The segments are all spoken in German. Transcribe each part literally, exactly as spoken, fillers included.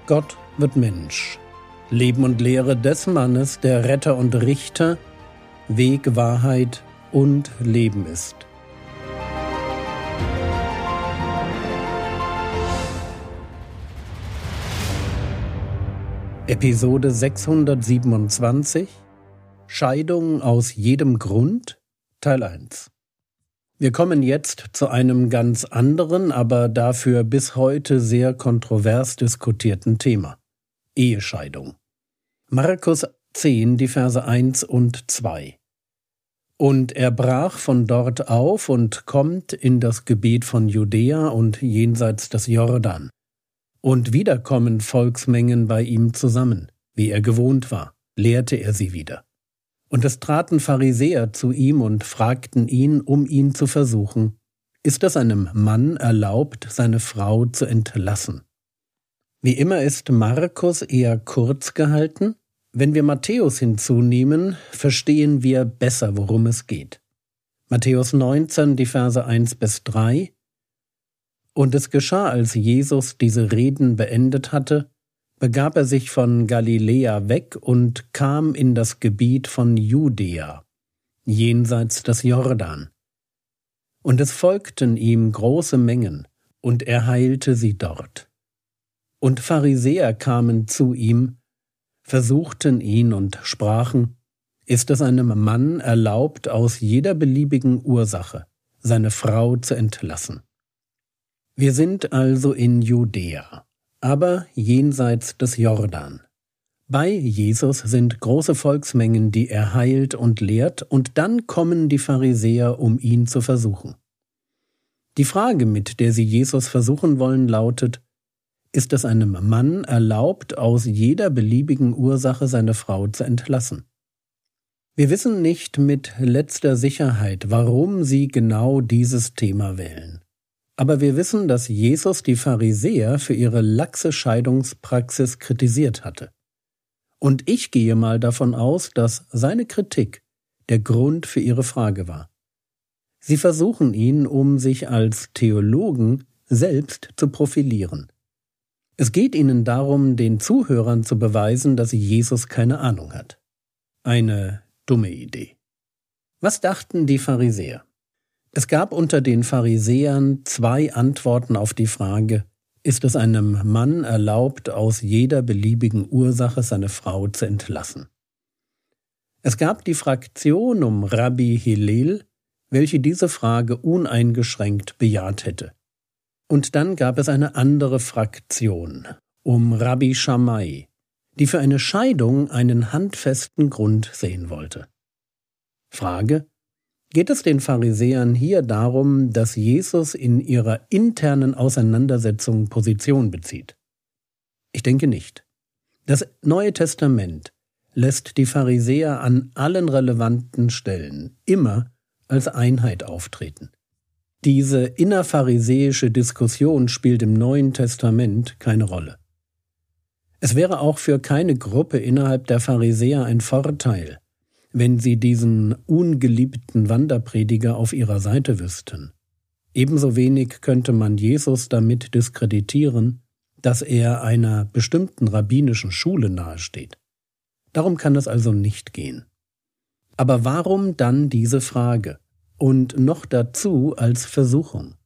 Gott wird Mensch. Leben und Lehre des Mannes, der Retter und Richter, Weg, Wahrheit und Leben ist. Episode sechshundertsiebenundzwanzig Scheidung aus jedem Grund, Teil eins. Wir kommen jetzt zu einem ganz anderen, aber dafür bis heute sehr kontrovers diskutierten Thema: Ehescheidung. Markus zehn, die Verse eins und zwei. Und er brach von dort auf und kommt in das Gebiet von Judäa und jenseits des Jordan. Und wieder kommen Volksmengen bei ihm zusammen, wie er gewohnt war, lehrte er sie wieder. Und es traten Pharisäer zu ihm und fragten ihn, um ihn zu versuchen: Ist es einem Mann erlaubt, seine Frau zu entlassen? Wie immer ist Markus eher kurz gehalten. Wenn wir Matthäus hinzunehmen, verstehen wir besser, worum es geht. Matthäus neunzehn, die Verse eins bis drei. Und es geschah, als Jesus diese Reden beendet hatte, begab er sich von Galiläa weg und kam in das Gebiet von Judäa, jenseits des Jordan. Und es folgten ihm große Mengen, und er heilte sie dort. Und Pharisäer kamen zu ihm, versuchten ihn und sprachen: Ist es einem Mann erlaubt, aus jeder beliebigen Ursache seine Frau zu entlassen? Wir sind also in Judäa, aber jenseits des Jordan. Bei Jesus sind große Volksmengen, die er heilt und lehrt, und dann kommen die Pharisäer, um ihn zu versuchen. Die Frage, mit der sie Jesus versuchen wollen, lautet: Ist es einem Mann erlaubt, aus jeder beliebigen Ursache seine Frau zu entlassen? Wir wissen nicht mit letzter Sicherheit, warum sie genau dieses Thema wählen. Aber wir wissen, dass Jesus die Pharisäer für ihre laxe Scheidungspraxis kritisiert hatte. Und ich gehe mal davon aus, dass seine Kritik der Grund für ihre Frage war. Sie versuchen ihn, um sich als Theologen selbst zu profilieren. Es geht ihnen darum, den Zuhörern zu beweisen, dass Jesus keine Ahnung hat. Eine dumme Idee. Was dachten die Pharisäer? Es gab unter den Pharisäern zwei Antworten auf die Frage: Ist es einem Mann erlaubt, aus jeder beliebigen Ursache seine Frau zu entlassen? Es gab die Fraktion um Rabbi Hillel, welche diese Frage uneingeschränkt bejaht hätte. Und dann gab es eine andere Fraktion um Rabbi Shammai, die für eine Scheidung einen handfesten Grund sehen wollte. Frage: Geht es den Pharisäern hier darum, dass Jesus in ihrer internen Auseinandersetzung Position bezieht? Ich denke nicht. Das Neue Testament lässt die Pharisäer an allen relevanten Stellen immer als Einheit auftreten. Diese innerpharisäische Diskussion spielt im Neuen Testament keine Rolle. Es wäre auch für keine Gruppe innerhalb der Pharisäer ein Vorteil, wenn sie diesen ungeliebten Wanderprediger auf ihrer Seite wüssten. Ebenso wenig könnte man Jesus damit diskreditieren, dass er einer bestimmten rabbinischen Schule nahesteht. Darum kann es also nicht gehen. Aber warum dann diese Frage? Und noch dazu als Versuchung?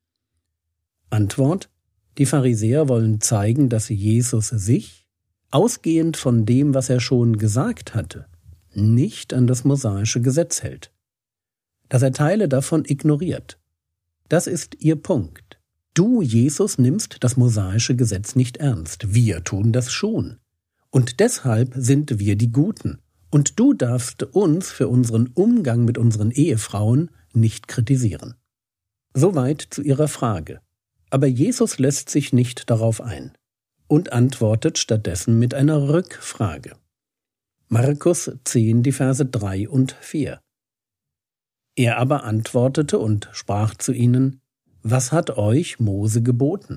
Antwort: Die Pharisäer wollen zeigen, dass Jesus sich, ausgehend von dem, was er schon gesagt hatte, nicht an das mosaische Gesetz hält, dass er Teile davon ignoriert. Das ist ihr Punkt. Du, Jesus, nimmst das mosaische Gesetz nicht ernst. Wir tun das schon. Und deshalb sind wir die Guten. Und du darfst uns für unseren Umgang mit unseren Ehefrauen nicht kritisieren. Soweit zu ihrer Frage. Aber Jesus lässt sich nicht darauf ein und antwortet stattdessen mit einer Rückfrage. Markus zehn, die Verse drei und vier. Er aber antwortete und sprach zu ihnen: Was hat euch Mose geboten?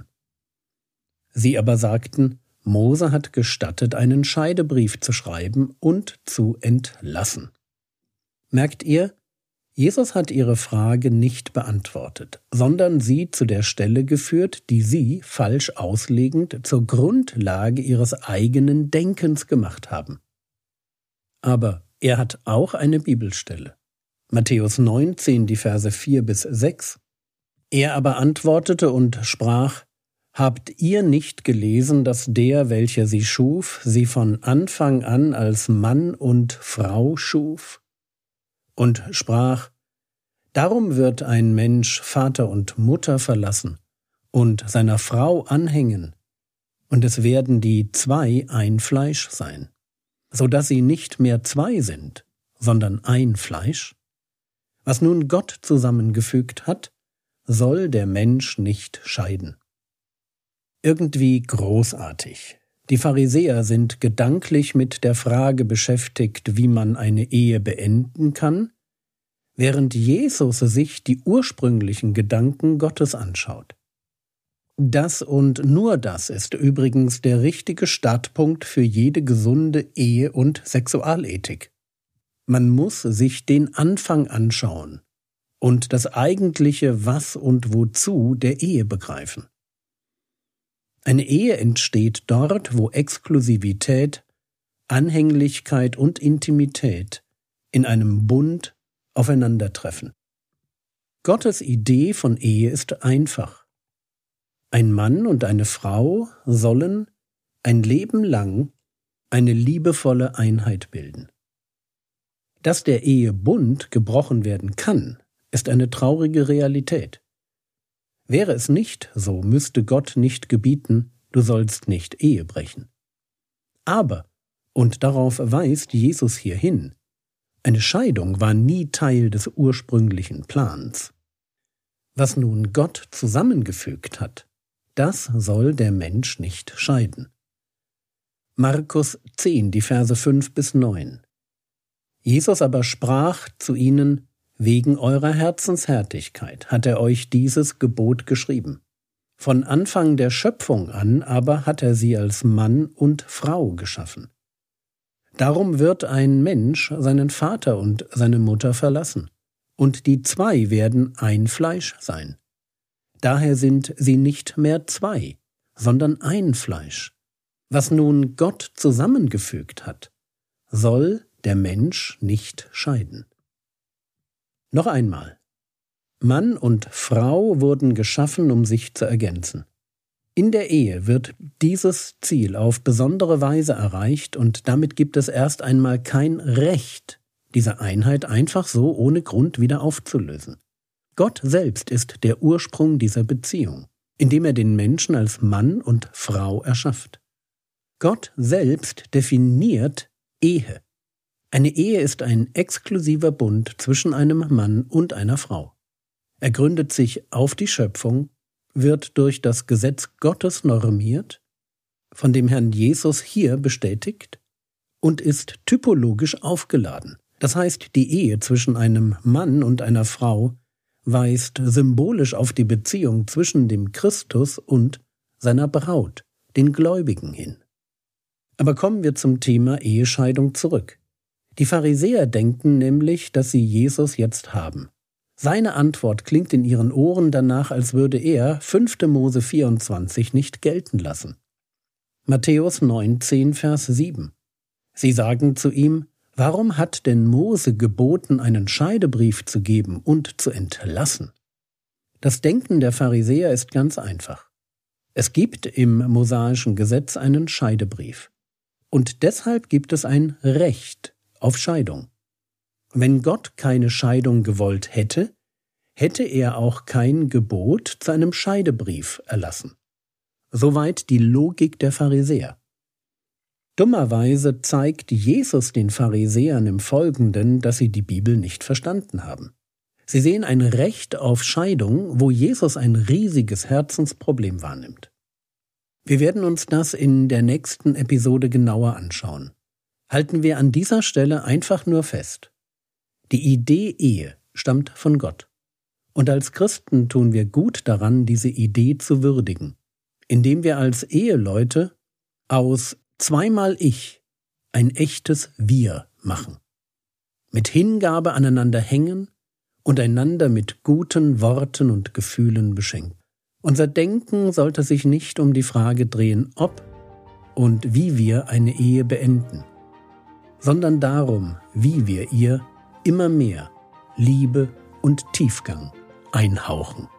Sie aber sagten: Mose hat gestattet, einen Scheidebrief zu schreiben und zu entlassen. Merkt ihr? Jesus hat ihre Frage nicht beantwortet, sondern sie zu der Stelle geführt, die sie, falsch auslegend, zur Grundlage ihres eigenen Denkens gemacht haben. Aber er hat auch eine Bibelstelle. Matthäus neunzehn, die Verse vier bis sechs. Er aber antwortete und sprach: Habt ihr nicht gelesen, dass der, welcher sie schuf, sie von Anfang an als Mann und Frau schuf? Und sprach: Darum wird ein Mensch Vater und Mutter verlassen und seiner Frau anhängen, und es werden die zwei ein Fleisch sein, so dass sie nicht mehr zwei sind, sondern ein Fleisch? Was nun Gott zusammengefügt hat, soll der Mensch nicht scheiden. Irgendwie großartig. Die Pharisäer sind gedanklich mit der Frage beschäftigt, wie man eine Ehe beenden kann, während Jesus sich die ursprünglichen Gedanken Gottes anschaut. Das und nur das ist übrigens der richtige Startpunkt für jede gesunde Ehe- und Sexualethik. Man muss sich den Anfang anschauen und das eigentliche Was und Wozu der Ehe begreifen. Eine Ehe entsteht dort, wo Exklusivität, Anhänglichkeit und Intimität in einem Bund aufeinandertreffen. Gottes Idee von Ehe ist einfach. Ein Mann und eine Frau sollen ein Leben lang eine liebevolle Einheit bilden. Dass der Ehebund gebrochen werden kann, ist eine traurige Realität. Wäre es nicht so, müsste Gott nicht gebieten, du sollst nicht Ehe brechen. Aber, und darauf weist Jesus hier hin, eine Scheidung war nie Teil des ursprünglichen Plans. Was nun Gott zusammengefügt hat, das soll der Mensch nicht scheiden. Markus zehn, die Verse fünf bis neun. Jesus aber sprach zu ihnen: Wegen eurer Herzenshärtigkeit hat er euch dieses Gebot geschrieben. Von Anfang der Schöpfung an aber hat er sie als Mann und Frau geschaffen. Darum wird ein Mensch seinen Vater und seine Mutter verlassen, und die zwei werden ein Fleisch sein. Daher sind sie nicht mehr zwei, sondern ein Fleisch. Was nun Gott zusammengefügt hat, soll der Mensch nicht scheiden. Noch einmal. Mann und Frau wurden geschaffen, um sich zu ergänzen. In der Ehe wird dieses Ziel auf besondere Weise erreicht und damit gibt es erst einmal kein Recht, diese Einheit einfach so ohne Grund wieder aufzulösen. Gott selbst ist der Ursprung dieser Beziehung, indem er den Menschen als Mann und Frau erschafft. Gott selbst definiert Ehe. Eine Ehe ist ein exklusiver Bund zwischen einem Mann und einer Frau. Er gründet sich auf die Schöpfung, wird durch das Gesetz Gottes normiert, von dem Herrn Jesus hier bestätigt und ist typologisch aufgeladen. Das heißt, die Ehe zwischen einem Mann und einer Frau weist symbolisch auf die Beziehung zwischen dem Christus und seiner Braut, den Gläubigen, hin. Aber kommen wir zum Thema Ehescheidung zurück. Die Pharisäer denken nämlich, dass sie Jesus jetzt haben. Seine Antwort klingt in ihren Ohren danach, als würde er fünfte Mose vierundzwanzig nicht gelten lassen. Matthäus neunzehn, Vers sieben. Sie sagen zu ihm: Warum hat denn Mose geboten, einen Scheidebrief zu geben und zu entlassen? Das Denken der Pharisäer ist ganz einfach. Es gibt im mosaischen Gesetz einen Scheidebrief. Und deshalb gibt es ein Recht auf Scheidung. Wenn Gott keine Scheidung gewollt hätte, hätte er auch kein Gebot zu einem Scheidebrief erlassen. Soweit die Logik der Pharisäer. Dummerweise zeigt Jesus den Pharisäern im Folgenden, dass sie die Bibel nicht verstanden haben. Sie sehen ein Recht auf Scheidung, wo Jesus ein riesiges Herzensproblem wahrnimmt. Wir werden uns das in der nächsten Episode genauer anschauen. Halten wir an dieser Stelle einfach nur fest: Die Idee Ehe stammt von Gott. Und als Christen tun wir gut daran, diese Idee zu würdigen, indem wir als Eheleute aus zweimal Ich ein echtes Wir machen. Mit Hingabe aneinander hängen und einander mit guten Worten und Gefühlen beschenken. Unser Denken sollte sich nicht um die Frage drehen, ob und wie wir eine Ehe beenden, sondern darum, wie wir ihr immer mehr Liebe und Tiefgang einhauchen.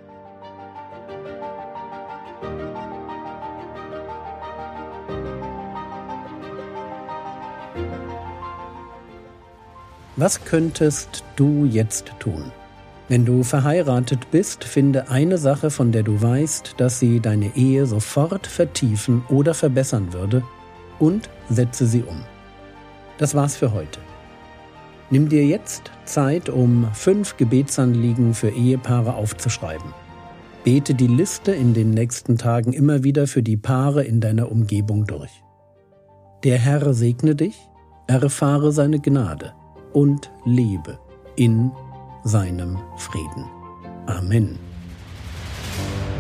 Was könntest du jetzt tun? Wenn du verheiratet bist, finde eine Sache, von der du weißt, dass sie deine Ehe sofort vertiefen oder verbessern würde, und setze sie um. Das war's für heute. Nimm dir jetzt Zeit, um fünf Gebetsanliegen für Ehepaare aufzuschreiben. Bete die Liste in den nächsten Tagen immer wieder für die Paare in deiner Umgebung durch. Der Herr segne dich, erfahre seine Gnade und lebe in seinem Frieden. Amen.